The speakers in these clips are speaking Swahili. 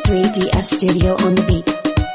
3DS Studio on the beat.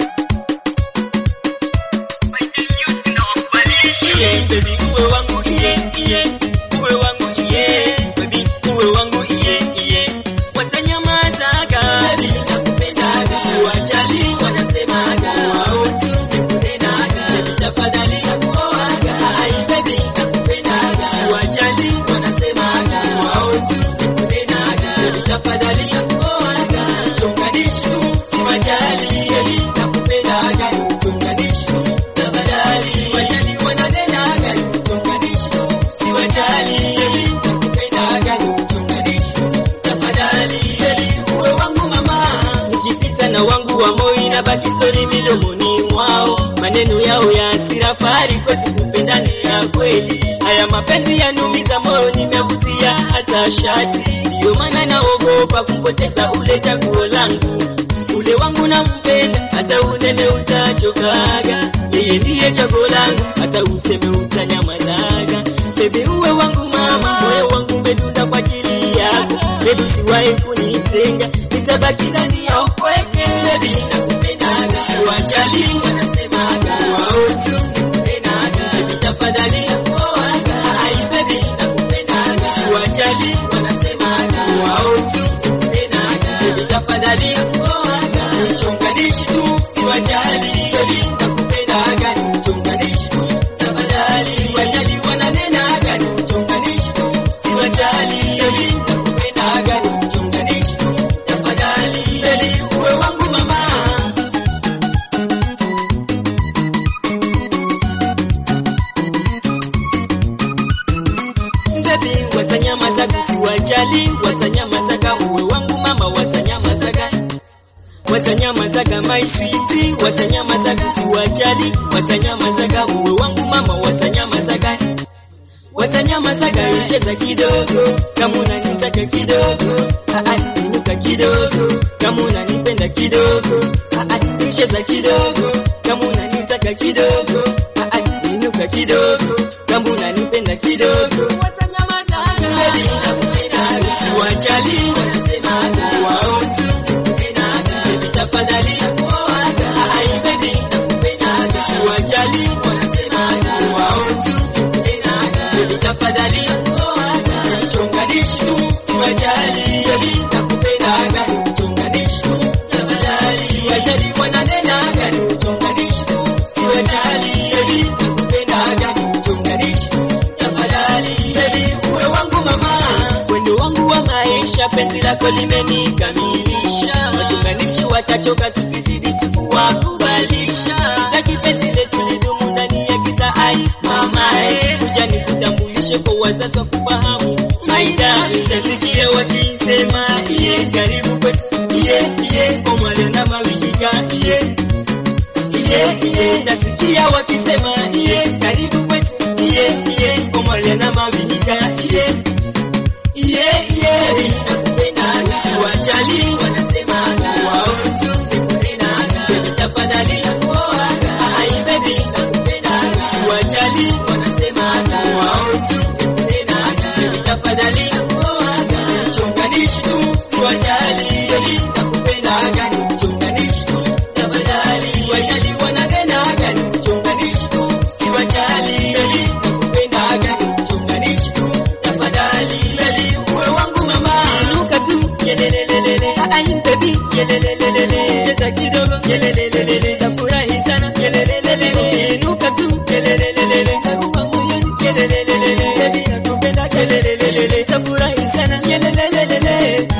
Baby, uwe wangu uwe wangu baby, uwe wangu watanyamazaga, baby nakupendaga, wachali wanasemaga, wao tu nikunenaga, baby tafadhali nakuoaga, ai baby nakupendaga, wachali wanasemaga, wao tu nikunenaga, baby tafadhali nakuoaga, chonganisho si wajali, baby nakupendaga, chonganisho tafadhali, wachali wananenaga, chonganisho si wajali, baby nakupendaga, chonganisho tafadhali, baby uwe wangu mama, nikipita na wangu wa moyo inabaki story midomoni mwao, maneno yao ya hasira fahari kwetu kupendane ya kweli, haya mapenzi yanumiza moyo nimevutia hata shati, ndio maana naogopa kumpoteza ule chaguo langu, ule wangu nampenda hata unene utachokaga, yeye ndiye chaguo langu hata useme utanyamazaga, baby uwe wangu mama, moyo wangu umedunda kwa ajili yako, baby usiwahi kunitenga, nitabaki ndani ya upweke, baby nakupendaga, wachali wanasemaga, wao tu nikunenaga, baby tafadhali nakuoaga, ai baby nakupendaga, wachali wanasemaga, wao tu nikunenaga, baby tafadhali nakuoaga, chonganishi tu si wajali, baby nakupendaga, chonganishi tu tafadhali, wachali wananenaga, chonganishi tu si wajali, baby nakupendaga, chonganishi tu tafadhali, baby uwe wangu mama. Baby watanyamazaga si wajali, watanyamazaga uwe wangu mama, watanyamazaga my sweetie, watanyamazaga si wajali, watanyamazaga uwe wangu mama, watanyamazaga icheza kidogo kama unanizaka kidogo, inuka kidogo kama unanipenda kidogo, icheza kidogo kama unanizaka kidogo, inuka kidogo kama unanipenda kidogo, watanyamazaga baby nakupendaga, wajali wanasemaga, wao tu nikunenaga, baby tafadhali nakuoaga, ai baby nakupendaga, wajali wanasemaga, wao tu nikunenaga, baby tafadhali nakuoaga, chonganishi tu si wajali, baby nakupendaga, chonganishi tu tafadhali, wajali wananenaga, chonganishi tu si wajali, baby nakupendaga, chonganishi tu tafadhali, baby uwe wangu mama, wendo wangu wa maisha, penzi lako limenikamilisha, wachunganishi watachoka tukizidi tukuwakubalisha, taki penzi letu lidumu ndani ya giza, ai mama kuja nikutambulishe kwa wazazi wa kufahamu, maida utasikia wakisema iye karibu kwetu, iye omwale na mawinga, iye nasikia wakisema iye karibu kwetu, iye omwale na mawinga, iye nakupendaga, wachali wanasemaga, wao tu nikunenaga, baby tafadhali nakuoaga, ai baby nakupendaga, wachali wanasemaga, wao tu nikunenaga, baby tafadhali nakuoaga, chonganishi tu si wajali, baby nakupendaga, chonganishi tu tafadhali, wachali wananenaga, chonganishi tu si wajali, baby nakupendaga, chonganishi tu tafadhali, baby uwe wangu mama, inuka tu yelelelele, ai baby yelelelele, cheza kidogo yelelelele, tafurahi sana yelelelele, inuka tu yelelelele, takuwa moyoni yelelelele, baby nakupenda yelelelele, tafurahi sana yelelelele.